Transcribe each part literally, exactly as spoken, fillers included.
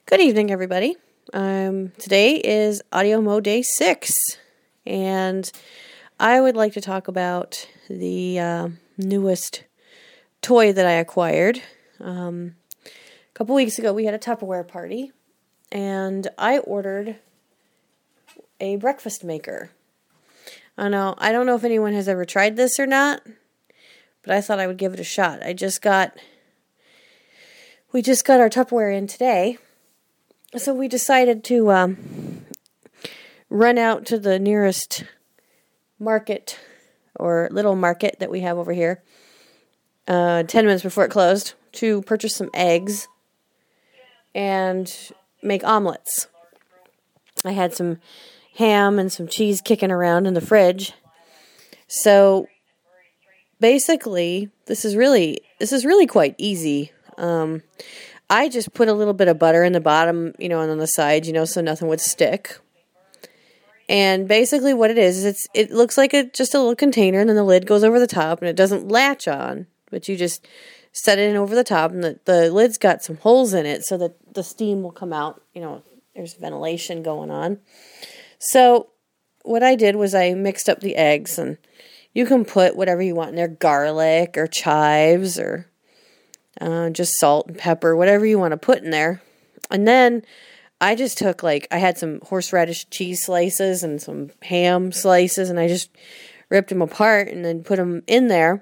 Good evening, everybody. Um, today is Audio Mo Day six, and I would like to talk about the uh, newest toy that I acquired. Um, a couple weeks ago, we had a Tupperware party, and I ordered a breakfast maker. I know, I don't know if anyone has ever tried this or not, but I thought I would give it a shot. I just got, we just got our Tupperware in today. So we decided to um, run out to the nearest market or little market that we have over here uh, ten minutes before it closed to purchase some eggs and make omelets. I had some ham and some cheese kicking around in the fridge. So basically, this is really this is really quite easy. Um, I just put a little bit of butter in the bottom, you know, and on the sides, you know, so nothing would stick. And basically what it is, is it's it looks like a, just a little container, and then the lid goes over the top, and it doesn't latch on, but you just set it in over the top, and the, the lid's got some holes in it so that the steam will come out, you know, there's ventilation going on. So what I did was I mixed up the eggs, and you can put whatever you want in there, garlic or chives or Uh, just salt and pepper, whatever you want to put in there. And then I just took, like, I had some horseradish cheese slices and some ham slices, and I just ripped them apart and then put them in there.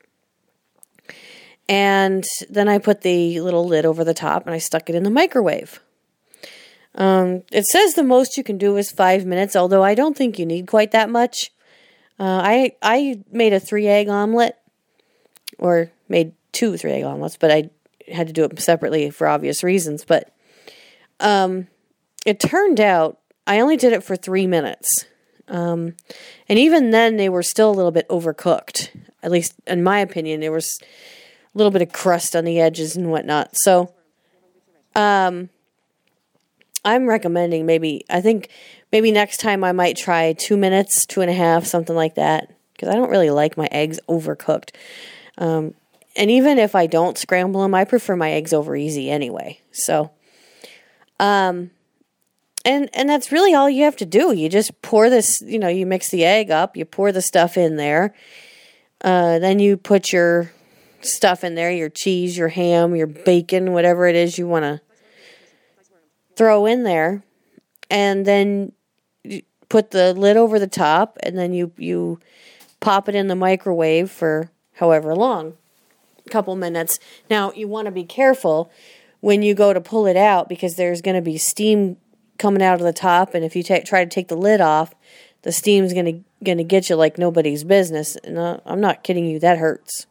And then I put the little lid over the top, and I stuck it in the microwave. Um, it says the most you can do is five minutes, although I don't think you need quite that much. Uh, I, I made a three-egg omelet, or made two three egg omelets, but I had to do it separately for obvious reasons. But um, it turned out I only did it for three minutes. Um, and even then, they were still a little bit overcooked. At least, in my opinion, there was a little bit of crust on the edges and whatnot. So um, I'm recommending maybe, I think maybe next time I might try two minutes, two and a half, something like that. Because I don't really like my eggs overcooked. Um, And even if I don't scramble them, I prefer my eggs over easy anyway. So, um, and and that's really all you have to do. You just pour this, you know, you mix the egg up, you pour the stuff in there. Uh, then you put your stuff in there, your cheese, your ham, your bacon, whatever it is you want to throw in there. And then you put the lid over the top, and then you, you pop it in the microwave for however long. Couple minutes. Now, you want to be careful when you go to pull it out, because there's going to be steam coming out of the top, and if you ta- try to take the lid off, the steam's going to going to get you like nobody's business. And uh, I'm not kidding you, that hurts.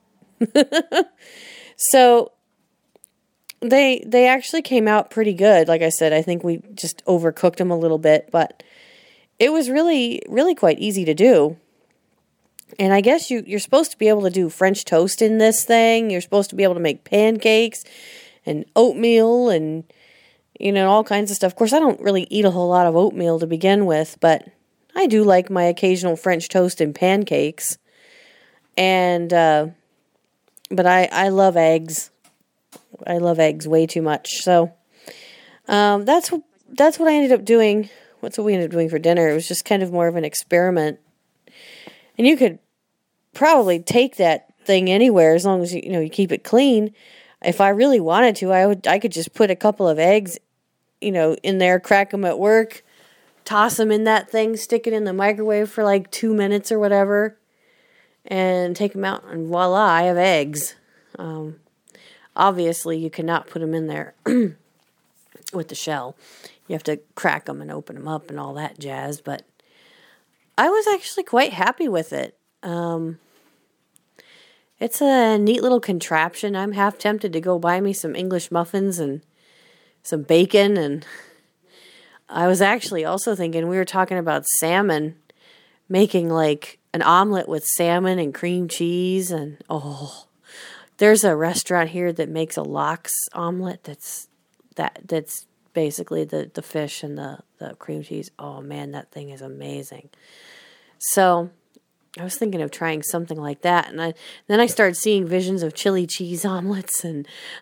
So they they actually came out pretty good. Like I said, I think we just overcooked them a little bit, but it was really really quite easy to do. And I guess you, you're supposed to be able to do French toast in this thing. You're supposed to be able to make pancakes and oatmeal and, you know, all kinds of stuff. Of course, I don't really eat a whole lot of oatmeal to begin with, but I do like my occasional French toast and pancakes. And, uh, but I, I love eggs. I love eggs way too much. So, um, that's, that's what I ended up doing. What's what we ended up doing for dinner. It was just kind of more of an experiment. And you could probably take that thing anywhere as long as you, you know you keep it clean. If I really wanted to, I would I could just put a couple of eggs, you know, in there, crack them at work, toss them in that thing, stick it in the microwave for like two minutes or whatever, and take them out, and voila, I have eggs. Um, obviously, you cannot put them in there with the shell. You have to crack them and open them up and all that jazz, but I was actually quite happy with it. Um, it's a neat little contraption. I'm half tempted to go buy me some English muffins and some bacon. And I was actually also thinking, we were talking about salmon, making like an omelet with salmon and cream cheese. And oh, there's a restaurant here that makes a lox omelet that's that that's basically the, the fish and the, the cream cheese. Oh man, that thing is amazing. So I was thinking of trying something like that. And I, then I started seeing visions of chili cheese omelets and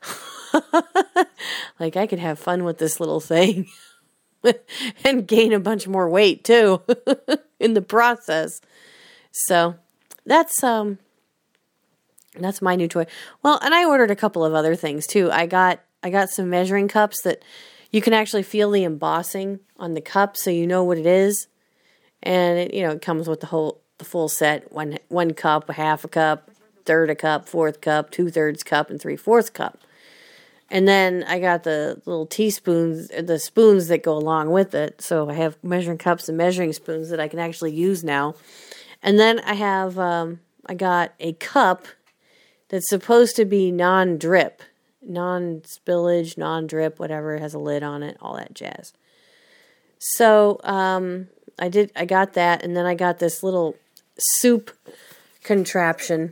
Like, I could have fun with this little thing and gain a bunch more weight too in the process. So that's um that's my new toy. Well, and I ordered a couple of other things too. I got I got some measuring cups that you can actually feel the embossing on the cup, so you know what it is. And it, you know, it comes with the whole the full set: one one cup, a half a cup, third a cup, fourth cup, two thirds cup, and three fourths cup. And then I got the little teaspoons, the spoons that go along with it. So I have measuring cups and measuring spoons that I can actually use now. And then I have um, I got a cup that's supposed to be non-drip. Non-spillage, non-drip, whatever, it has a lid on it, all that jazz. So um, I did. I got that, and then I got this little soup contraption,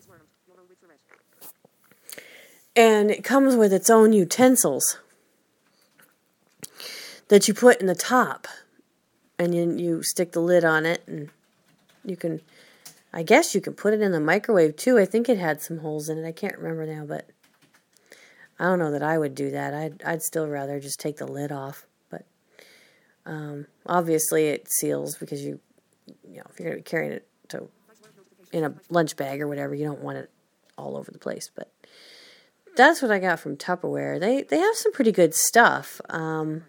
and it comes with its own utensils that you put in the top, and you, you stick the lid on it, and you can, I guess you can put it in the microwave too. I think it had some holes in it. I can't remember now, but I don't know that I would do that. I'd I'd still rather just take the lid off. But um, obviously it seals because you you know if you're gonna be carrying it to in a lunch bag or whatever, you don't want it all over the place. But that's what I got from Tupperware. They they have some pretty good stuff. Um,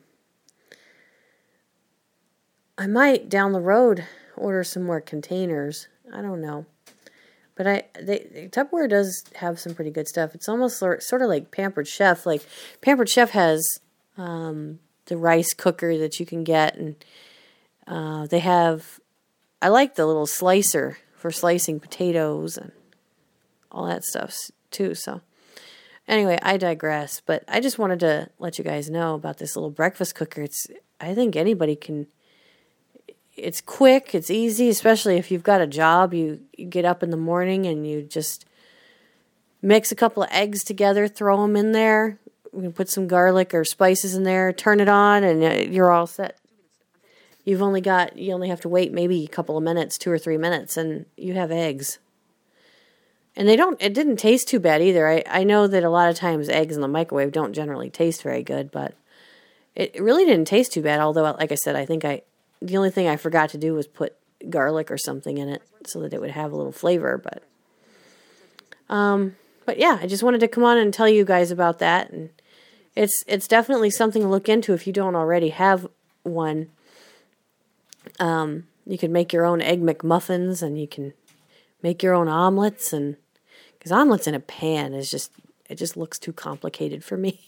I might down the road order some more containers. I don't know. But I, they, Tupperware does have some pretty good stuff. It's almost sort, sort of like Pampered Chef. Like Pampered Chef has um, the rice cooker that you can get, and uh, they have. I like the little slicer for slicing potatoes and all that stuff too. So anyway, I digress. But I just wanted to let you guys know about this little breakfast cooker. It's I think anybody can. It's quick, it's easy, especially if you've got a job. You, you get up in the morning and you just mix a couple of eggs together, throw them in there. You can put some garlic or spices in there, turn it on, and you're all set. You've only got, you only have to wait maybe a couple of minutes, two or three minutes, and you have eggs. And they don't, it didn't taste too bad either. I, I know that a lot of times eggs in the microwave don't generally taste very good, but it really didn't taste too bad. Although, like I said, I think I, the only thing I forgot to do was put garlic or something in it so that it would have a little flavor. But, um, but yeah, I just wanted to come on and tell you guys about that. And it's it's definitely something to look into if you don't already have one. Um, you can make your own egg McMuffins, and you can make your own omelets. And because omelets in a pan is just it just looks too complicated for me.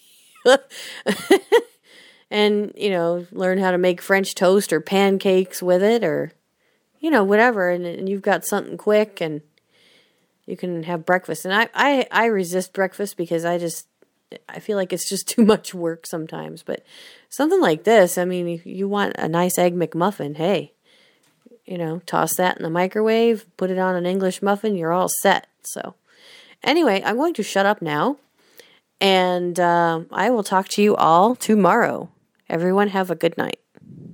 And, you know, learn how to make French toast or pancakes with it or, you know, whatever. And, and you've got something quick and you can have breakfast. And I, I, I resist breakfast because I just, I feel like it's just too much work sometimes. But something like this, I mean, if you want a nice egg McMuffin, hey, you know, toss that in the microwave, put it on an English muffin, you're all set. So anyway, I'm going to shut up now. And uh, I will talk to you all tomorrow. Everyone have a good night.